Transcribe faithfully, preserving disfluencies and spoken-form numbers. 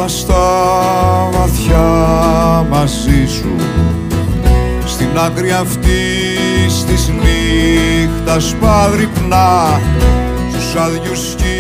ήμουνα στα βαθιά μαζί σου, στην άκρη αυτής της νύχτας παγρυπνά, στους άδειους